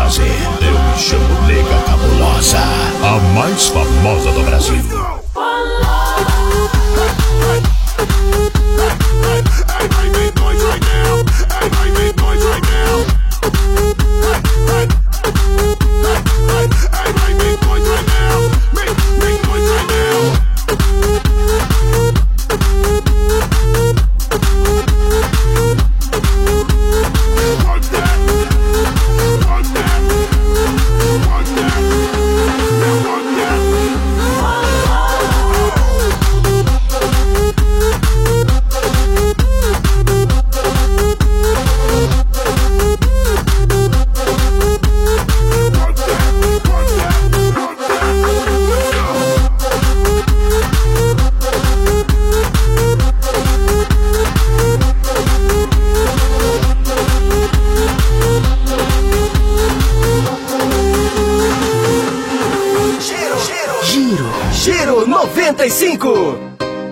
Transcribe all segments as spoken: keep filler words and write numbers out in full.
prazer. Eu me chamo Nega Cabulosa, a mais famosa do Brasil. Giro noventa e cinco.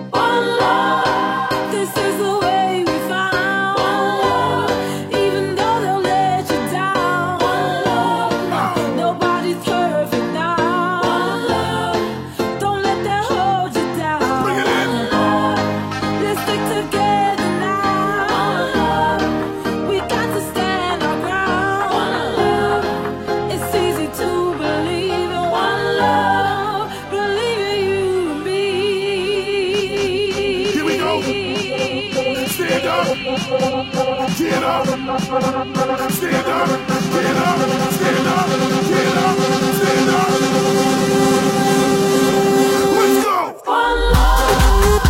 Get up, stand up, get up, stand up, get up, stand up. Let's go. One love.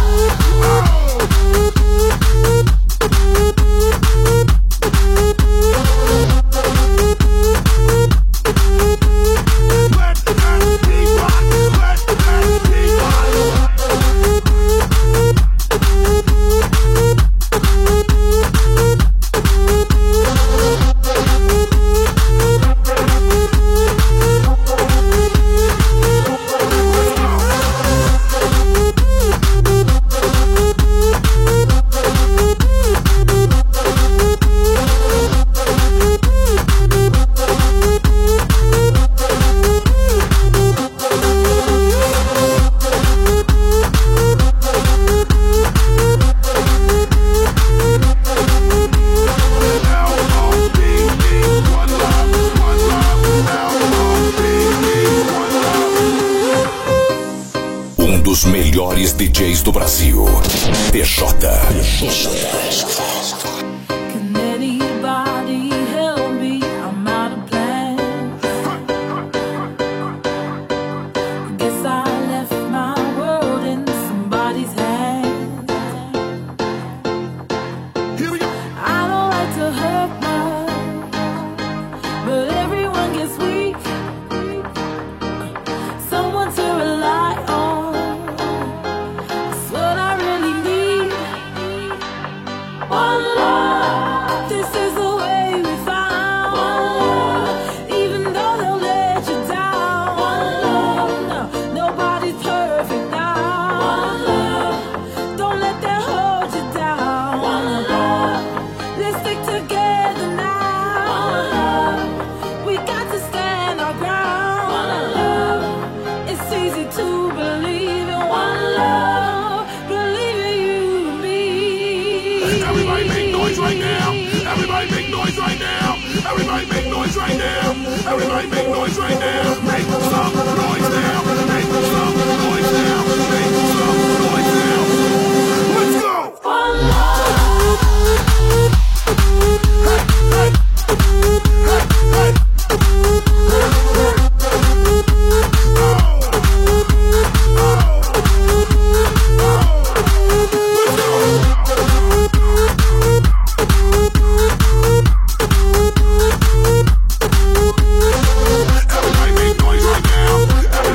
Let that beat rock, let that beat rock. Dos melhores D Js do Brasil, P J. P J. Everybody make noise right now.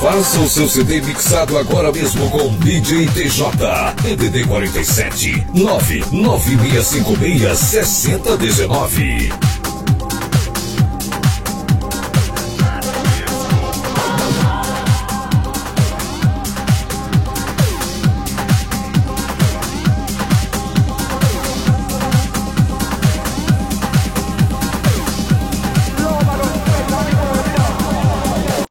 Faça o seu C D mixado agora mesmo com D J T J. D D D quarenta e sete, nove nove seis cinco seis, sessenta dezenove.